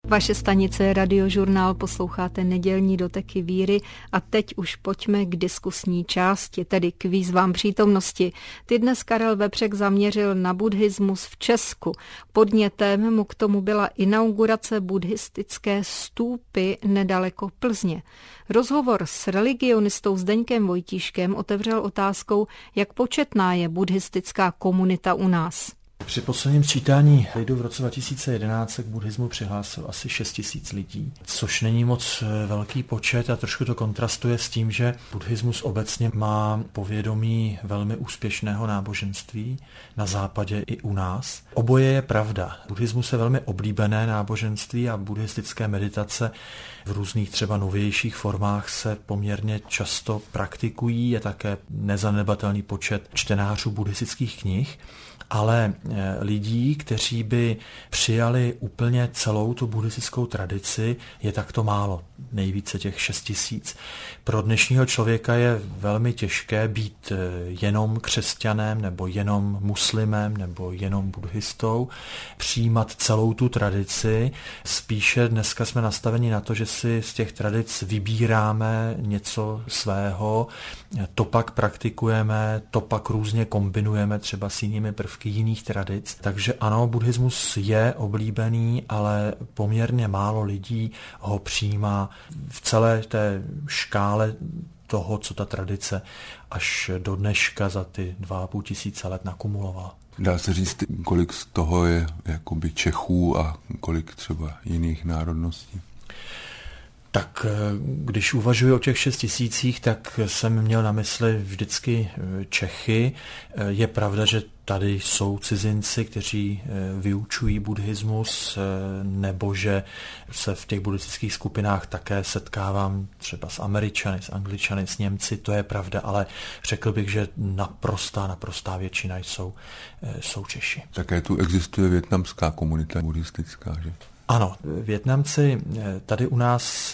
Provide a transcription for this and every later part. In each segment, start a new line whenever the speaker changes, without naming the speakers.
Vaše stanice je Radiožurnál, posloucháte nedělní doteky víry a teď už pojďme k diskusní části, tedy k výzvám přítomnosti. Ty dnes Karel Vepřek zaměřil na buddhismus v Česku. Podnětem mu k tomu byla inaugurace buddhistické stúpy nedaleko Plzně. Rozhovor s religionistou Zdeňkem Vojtíškem otevřel otázkou, jak početná je buddhistická komunita u nás.
Při posledním sčítání lidu v roce 2011 se k buddhismu přihlásil asi 6 000 lidí, což není moc velký počet a trošku to kontrastuje s tím, že buddhismus obecně má povědomí velmi úspěšného náboženství na západě i u nás. Oboje je pravda. Buddhismus je velmi oblíbené náboženství a buddhistické meditace v různých třeba novějších formách se poměrně často praktikují. Je také nezanedbatelný počet čtenářů buddhistických knih. Ale lidí, kteří by přijali úplně celou tu buddhistickou tradici, je takto málo, nejvíce těch 6 000. Pro dnešního člověka je velmi těžké být jenom křesťanem, nebo jenom muslimem, nebo jenom buddhistou, přijímat celou tu tradici. Spíše dneska jsme nastaveni na to, že si z těch tradic vybíráme něco svého, to pak praktikujeme, to pak různě kombinujeme třeba s jinými prvky jiných tradic. Takže ano, buddhismus je oblíbený, ale poměrně málo lidí ho přijímá v celé té škále toho, co ta tradice až do dneška za ty 2 500 let nakumulovala.
Dá se říct, kolik z toho je jakoby Čechů a kolik třeba jiných národností?
Tak když uvažuji o těch 6 000, tak jsem měl na mysli vždycky Čechy. Je pravda, že tady jsou cizinci, kteří vyučují buddhismus, nebo že se v těch buddhistických skupinách také setkávám třeba s Američany, s Angličany, s Němci, to je pravda, ale řekl bych, že naprostá většina jsou Češi.
Také tu existuje vietnamská komunita buddhistická, že?
Ano, Vietnamci tady u nás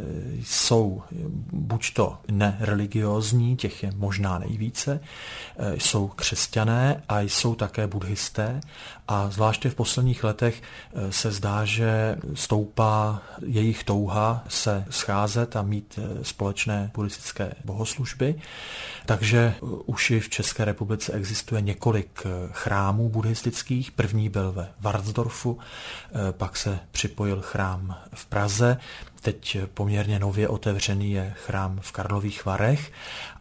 jsou buď to nereligiózní, těch je možná nejvíce, jsou křesťané a jsou také buddhisté a zvláště v posledních letech se zdá, že stoupá jejich touha se scházet a mít společné buddhistické bohoslužby. Takže už i v České republice existuje několik chrámů buddhistických. První byl ve Varnsdorfu, pak se připojil chrám v Praze, teď poměrně nově otevřený je chrám v Karlových Varech,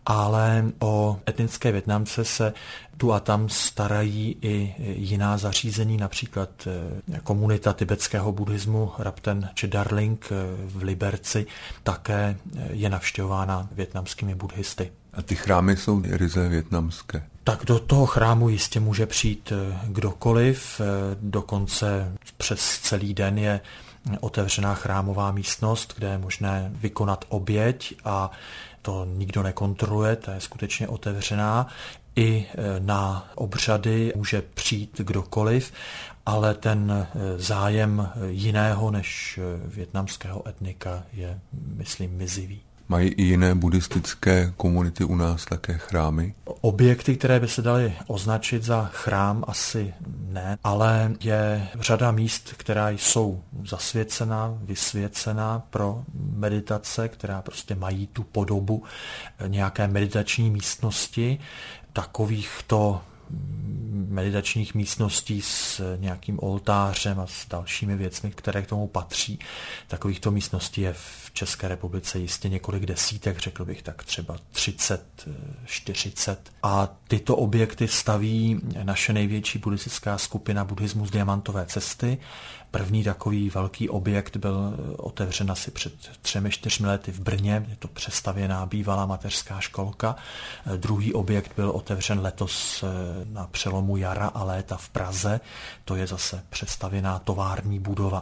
ale o etnické Vietnamce se tu a tam starají i jiná zařízení, například komunita tibetského buddhismu Rapten či Darling v Liberci také je navštěvována vietnamskými buddhisty.
A ty chrámy jsou ryze vietnamské?
Tak do toho chrámu jistě může přijít kdokoliv, dokonce přes celý den je otevřená chrámová místnost, kde je možné vykonat oběť a to nikdo nekontroluje, ta je skutečně otevřená. I na obřady může přijít kdokoliv, ale ten zájem jiného než vietnamského etnika je, myslím, mizivý.
Mají i jiné buddhistické komunity u nás také chrámy?
Objekty, které by se daly označit za chrám, asi ne, ale je řada míst, která jsou zasvěcená, vysvěcená pro meditace, která prostě mají tu podobu nějaké meditační místnosti. Takovýchto meditačních místností s nějakým oltářem a s dalšími věcmi, které k tomu patří. Takovýchto místností je v České republice jistě několik desítek, řekl bych tak třeba 30, 40. A tyto objekty staví naše největší buddhistická skupina Buddhismus Diamantové cesty. První takový velký objekt byl otevřen asi před 3-4 lety v Brně, je to přestavěná bývalá mateřská školka. Druhý objekt byl otevřen letos na přelomu jara a léta v Praze, to je zase přestavěná tovární budova.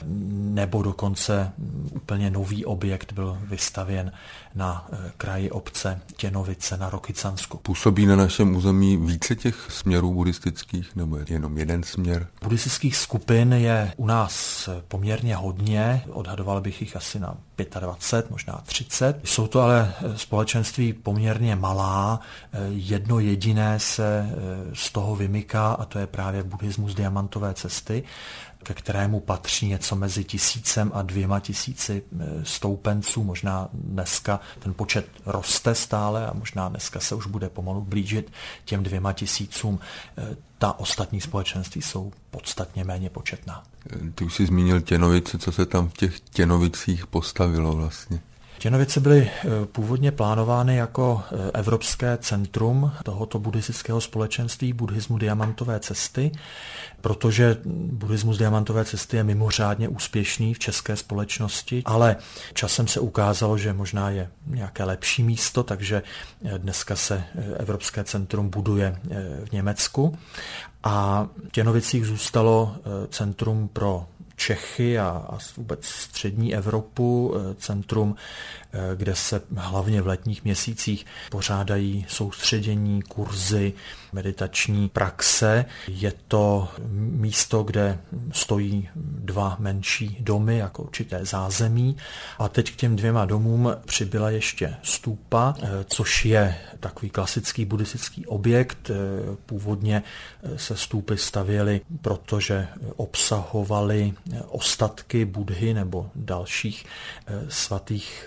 Nebo dokonce úplně nový objekt byl vystavěn na kraji obce Těnovice na Rokycansku.
Působí na našem území více těch směrů buddhistických, nebo je jenom jeden směr?
Buddhistických skupin je u nás poměrně hodně, odhadoval bych jich asi na 25, možná 30. Jsou to ale společenství poměrně malá, jedno jediné se z toho vymyká a to je právě Buddhismus Diamantové cesty. ke kterému patří něco mezi 1000 a 2000 stoupenců. Možná dneska ten počet roste stále a možná dneska se už bude pomalu blížit těm 2000. Ta ostatní společenství jsou podstatně méně početná.
Ty už jsi zmínil Těnovice, co se tam v těch Těnovicích postavilo vlastně?
Těnovice byly původně plánovány jako evropské centrum tohoto buddhistického společenství buddhismu diamantové cesty, protože buddhismus diamantové cesty je mimořádně úspěšný v české společnosti, ale časem se ukázalo, že možná je nějaké lepší místo, takže dneska se evropské centrum buduje v Německu a v Těnovicích zůstalo centrum pro Čechy a vůbec střední Evropu, centrum, kde se hlavně v letních měsících pořádají soustředění, kurzy, meditační praxe. Je to místo, kde stojí 2 menší domy, jako určité zázemí. A teď k těm 2 domům přibyla ještě stúpa, což je takový klasický buddhistický objekt. Původně se stúpy stavěly, protože obsahovaly ostatky Buddhy nebo dalších svatých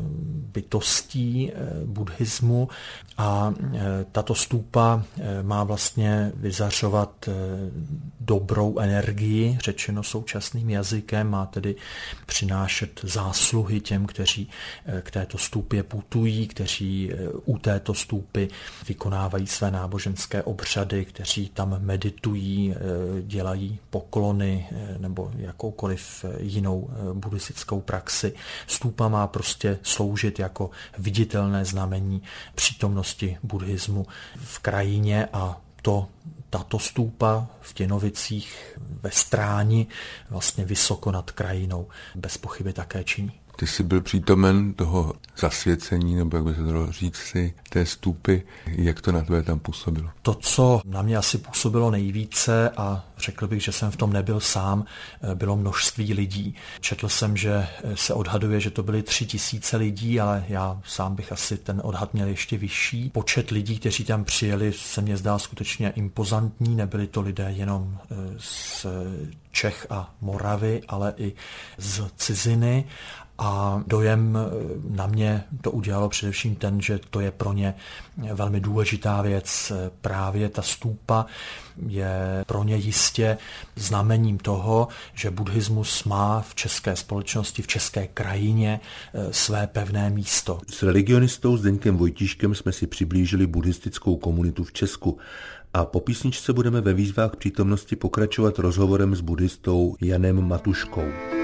bytostí buddhismu a tato stúpa má vlastně vyzařovat dobrou energii, řečeno současným jazykem, má tedy přinášet zásluhy těm, kteří k této stúpě putují, kteří u této stúpy vykonávají své náboženské obřady, kteří tam meditují, dělají poklony nebo jakoukoliv jinou buddhistickou praxi. Stúpa má prostě sloužit jako viditelné znamení přítomnosti buddhismu v krajině a tato stúpa v Těnovicích ve Stráni vlastně vysoko nad krajinou bez pochyby také činí.
Ty jsi byl přítomen toho zasvěcení, nebo jak by se dalo říct si, té stúpy, jak to na tebe tam působilo?
To, co na mě asi působilo nejvíce, a řekl bych, že jsem v tom nebyl sám, bylo množství lidí. Četl jsem, že se odhaduje, že to byly 3000 lidí, ale já sám bych asi ten odhad měl ještě vyšší. Počet lidí, kteří tam přijeli, se mně zdá skutečně impozantní. Nebyli to lidé jenom z Čech a Moravy, ale i z ciziny. A dojem na mě to udělalo především ten, že to je pro ně velmi důležitá věc. Právě ta stúpa je pro ně jistě znamením toho, že buddhismus má v české společnosti, v české krajině své pevné místo.
S religionistou Zdeňkem Vojtíškem jsme si přiblížili buddhistickou komunitu v Česku a po písničce budeme ve výzvách přítomnosti pokračovat rozhovorem s buddhistou Janem Matuškou.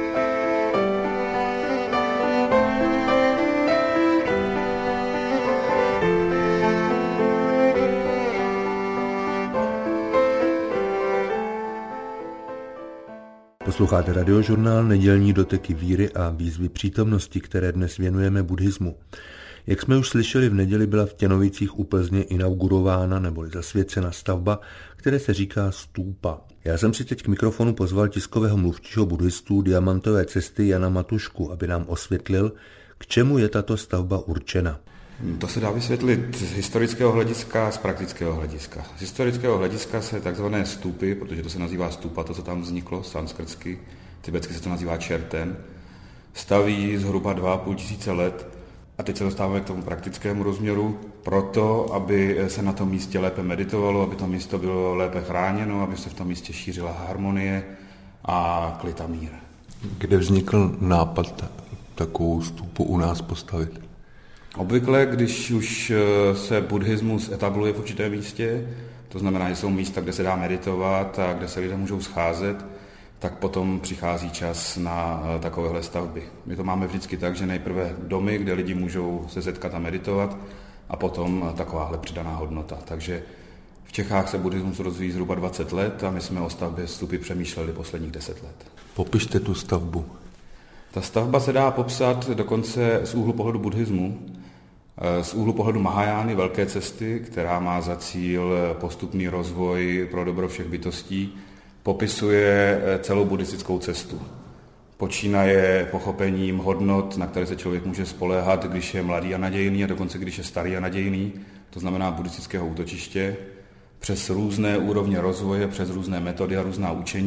Posloucháte radiožurnál Nedělní doteky víry a výzvy přítomnosti, které dnes věnujeme buddhismu. Jak jsme už slyšeli, v neděli byla v Těnovicích u Plzně inaugurována neboli zasvěcena stavba, které se říká stúpa. Já jsem si teď k mikrofonu pozval tiskového mluvčího buddhistů Diamantové cesty Jana Matušku, aby nám osvětlil, k čemu je tato stavba určena.
To se dá vysvětlit z historického hlediska, z praktického hlediska. Z historického hlediska se takzvané stúpy, protože to se nazývá stúpa, to, co tam vzniklo, sanskrtsky, tibetsky se to nazývá čerten, staví zhruba 2500 let. A teď se dostáváme k tomu praktickému rozměru, proto, aby se na tom místě lépe meditovalo, aby to místo bylo lépe chráněno, aby se v tom místě šířila harmonie a klid a mír.
Kde vznikl nápad takovou stúpu u nás postavit?
Obvykle, když už se buddhismus etabluje v určitém místě, to znamená, že jsou místa, kde se dá meditovat a kde se lidé můžou scházet, tak potom přichází čas na takovéhle stavby. My to máme vždycky tak, že nejprve domy, kde lidi můžou se setkat a meditovat, a potom takováhle přidaná hodnota. Takže v Čechách se buddhismus rozvíjí zhruba 20 let a my jsme o stavbě stupy přemýšleli posledních 10 let.
Popište tu stavbu.
Ta stavba se dá popsat dokonce z úhlu pohledu buddhismu, z úhlu pohledu Mahajány, velké cesty, která má za cíl postupný rozvoj pro dobro všech bytostí, popisuje celou buddhistickou cestu. Počínaje pochopením hodnot, na které se člověk může spoléhat, když je mladý a nadějný, a dokonce když je starý a nadějný, to znamená buddhistického útočiště, přes různé úrovně rozvoje, přes různé metody a různá učení,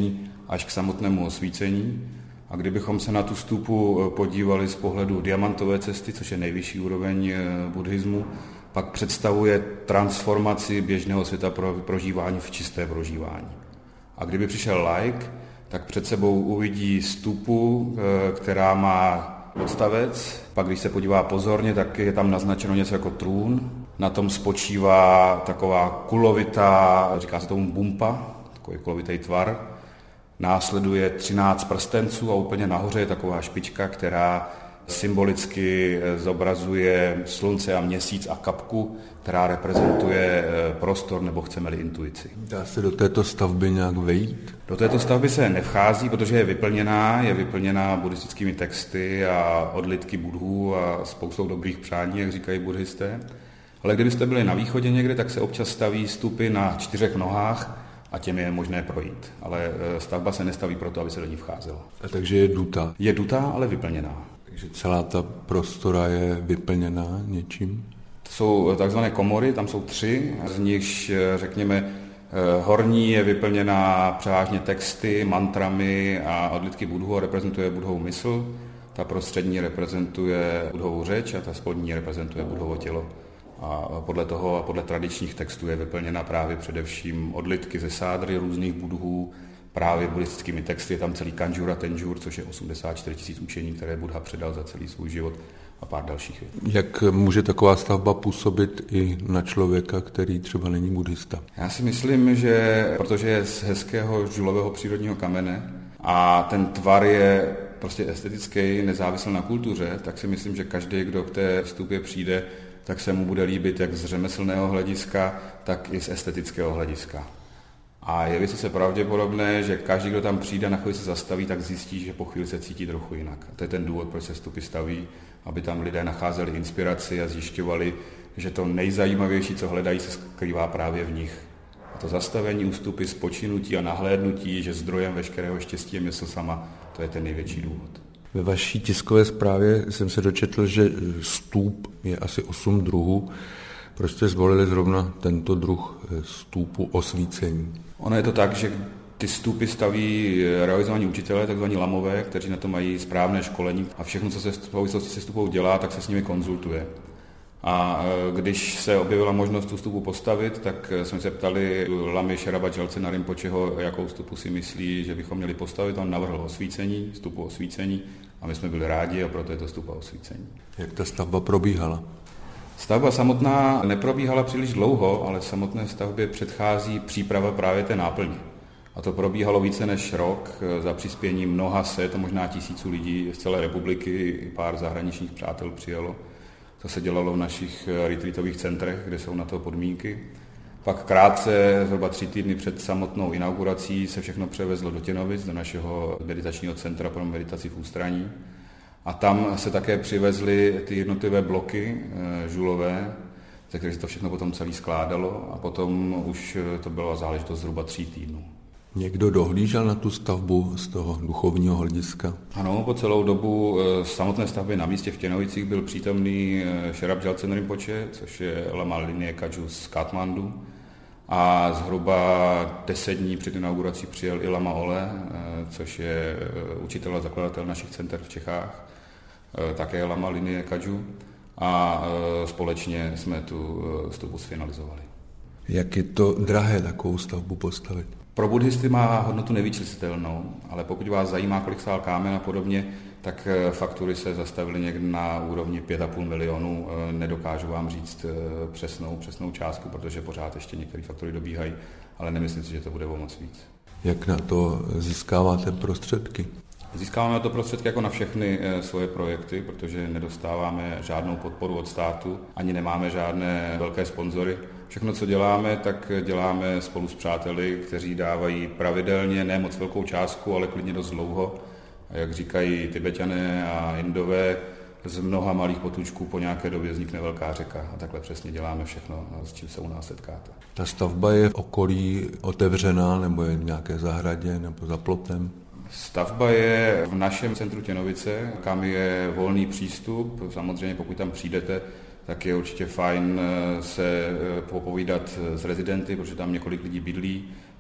až k samotnému osvícení. A kdybychom se na tu stupu podívali z pohledu diamantové cesty, což je nejvyšší úroveň buddhismu, pak představuje transformaci běžného světa prožívání v čisté prožívání. A kdyby přišel laik, tak před sebou uvidí stupu, která má odstavec, pak když se podívá pozorně, tak je tam naznačeno něco jako trůn. Na tom spočívá taková kulovitá, říká se tomu bumpa, takový kulovitý tvar. Následuje 13 prstenců a úplně nahoře je taková špička, která symbolicky zobrazuje slunce a měsíc a kapku, která reprezentuje prostor, nebo chceme-li intuici.
Dá se do této stavby nějak vejít?
Do této stavby se nevchází, protože je vyplněná buddhistickými texty a odlitky budhů a spoustou dobrých přání, jak říkají buddhisté. Ale kdybyste byli na východě někde, tak se občas staví stupy na 4 nohách a těm je možné projít. Ale stavba se nestaví proto, aby se do ní vcházelo.
A takže je dutá?
Je dutá, ale vyplněná.
Takže celá ta prostora je vyplněná něčím?
To jsou takzvané komory, tam jsou 3, z nichž, řekněme, horní je vyplněná převážně texty, mantrami a odlitky budhů a reprezentuje budhovu mysl. Ta prostřední reprezentuje budhovu řeč a ta spodní reprezentuje budhovo tělo. A podle tradičních textů je vyplněna právě především odlitky ze sádry různých budhů, právě buddhistickými texty. Je tam celý Kanjur a Tenjur, což je 84 000 učení, které Buddha předal za celý svůj život a pár dalších věcí.
Jak může taková stavba působit i na člověka, který třeba není buddhista?
Já si myslím, že protože je z hezkého žulového přírodního kamene a ten tvar je prostě estetický, nezávislý na kultuře, tak si myslím, že každý, kdo k té stupě přijde, tak se mu bude líbit jak z řemeslného hlediska, tak i z estetického hlediska. A je vysoce pravděpodobné, že každý, kdo tam přijde, na chvíli se zastaví, tak zjistí, že po chvíli se cítí trochu jinak. A to je ten důvod, proč se stupy staví, aby tam lidé nacházeli inspiraci a zjišťovali, že to nejzajímavější, co hledají, se skrývá právě v nich. A to zastavení, ústupy, spočinutí a nahlédnutí, že zdrojem veškerého štěstí je mysl sama, to je ten největší důvod.
Ve vaší tiskové zprávě jsem se dočetl, že stůp je asi 8 druhů. Proč jste zvolili zrovna tento druh stůpu osvícení?
Ono je to tak, že ty stupy staví realizovaní učitelé, takzvaní lamové, kteří na to mají správné školení a všechno, co se v souvislosti se stupou dělá, tak se s nimi konzultuje. A když se objevila možnost tu stupu postavit, tak jsme se ptali lamy Sheraba Jalcena Rinpocheho, jakou stupu si myslí, že bychom měli postavit. On navrhl osvícení, stupu osvícení a my jsme byli rádi a proto je to stupa osvícení.
Jak ta stavba probíhala?
Stavba samotná neprobíhala příliš dlouho, ale samotné stavbě předchází příprava právě té náplně. A to probíhalo více než rok za přispění mnoha set, možná tisíců lidí z celé republiky, i pár zahraničních přátel přijelo. To se dělalo v našich retreatových centrech, kde jsou na to podmínky. Pak krátce, zhruba 3 týdny před samotnou inaugurací, se všechno převezlo do Těnovic, do našeho meditačního centra pro meditaci v Ústraní. A tam se také přivezly ty jednotlivé bloky žulové, ze kterých se to všechno potom celý skládalo a potom už to byla záležitost zhruba 3 týdnů.
Někdo dohlížel na tu stavbu z toho duchovního hlediska?
Ano, po celou dobu samotné stavby na místě v Těnovicích byl přítomný Sherab Jalcen Rinpoche, což je lama linie Kagyu z Katmandu. A zhruba 10 dní před inaugurací přijel i lama Ole, což je učitel a zakladatel našich center v Čechách, také lama linie Kagyu. A společně jsme tu stupu sfinalizovali.
Jak je to drahé takovou stavbu postavit?
Pro buddhisty má hodnotu nevyčíslitelnou, ale pokud vás zajímá, kolik stál kámen a podobně, tak faktury se zastavily někde na úrovni 5,5 milionu. Nedokážu vám říct přesnou částku, protože pořád ještě některé faktury dobíhají, ale nemyslím si, že to bude o moc víc.
Jak na to získáváte prostředky?
Získáváme na to prostředky jako na všechny svoje projekty, protože nedostáváme žádnou podporu od státu, ani nemáme žádné velké sponzory. Všechno, co děláme, tak děláme spolu s přáteli, kteří dávají pravidelně, ne moc velkou částku, ale klidně dost dlouho. A jak říkají Tibetané a Indové, z mnoha malých potůčků po nějaké době vznikne velká řeka. A takhle přesně děláme všechno, s čím se u nás setkáte.
Ta stavba je v okolí otevřená, nebo je v nějaké zahradě, nebo za plotem?
Stavba je v našem centru Těnovice, kam je volný přístup. Samozřejmě pokud tam přijdete, tak je určitě fajn se popovídat s rezidenty, protože tam několik lidí bydlí.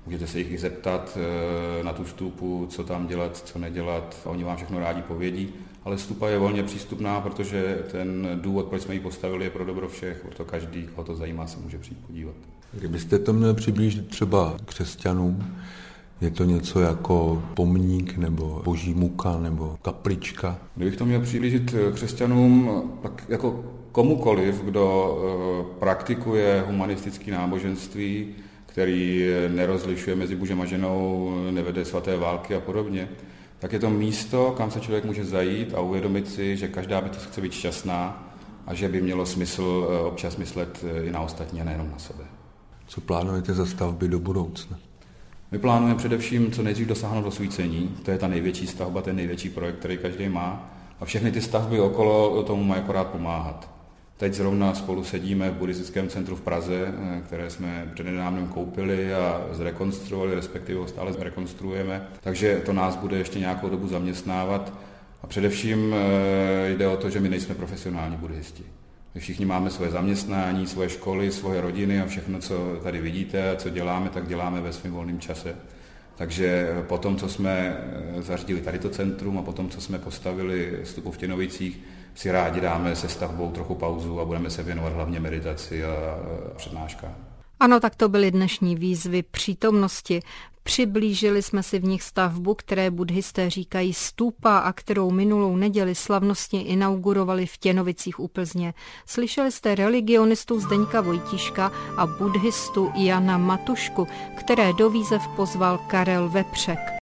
Můžete se jich i zeptat na tu stupu, co tam dělat, co nedělat. Oni vám všechno rádi povědí, ale stupa je volně přístupná, protože ten důvod, proč jsme ji postavili, je pro dobro všech. Proto každý, koho to zajímá, se může přijít podívat.
Kdybyste to měl přiblížit třeba křesťanům, je to něco jako pomník nebo boží muka nebo kaplička?
Kdybych to měl přiblížit křesťanům, tak jako komukoliv, kdo praktikuje humanistické náboženství, který nerozlišuje mezi mužem a ženou, nevede svaté války a podobně, tak je to místo, kam se člověk může zajít a uvědomit si, že každá bytost chce být šťastná a že by mělo smysl občas myslet i na ostatní a nejenom na sebe.
Co plánujete za stavby do budoucna?
My plánujeme především co nejdřív dosáhnout osvícení. To je ta největší stavba, ten největší projekt, který každý má. A všechny ty stavby okolo tomu mají akorát pomáhat. Teď zrovna spolu sedíme v buddhistickém centru v Praze, které jsme přednedávnem koupili a zrekonstruovali, respektive ho stále zrekonstruujeme. Takže to nás bude ještě nějakou dobu zaměstnávat. A především jde o to, že my nejsme profesionální buddhisti. My všichni máme svoje zaměstnání, svoje školy, svoje rodiny a všechno, co tady vidíte a co děláme, tak děláme ve svém volném čase. Takže po tom, co jsme zařídili tady to centrum a po tom, co jsme postavili stupu v Těnovicích, si rádi dáme se stavbou trochu pauzu a budeme se věnovat hlavně meditaci a přednáškám.
Ano, tak to byly dnešní výzvy přítomnosti. Přiblížili jsme si v nich stavbu, které buddhisté říkají stupa a kterou minulou neděli slavnostně inaugurovali v Těnovicích u Plzně. Slyšeli jste religionistu Zdeňka Vojtíška a buddhistu Jana Matušku, které do výzev pozval Karel Vepřek.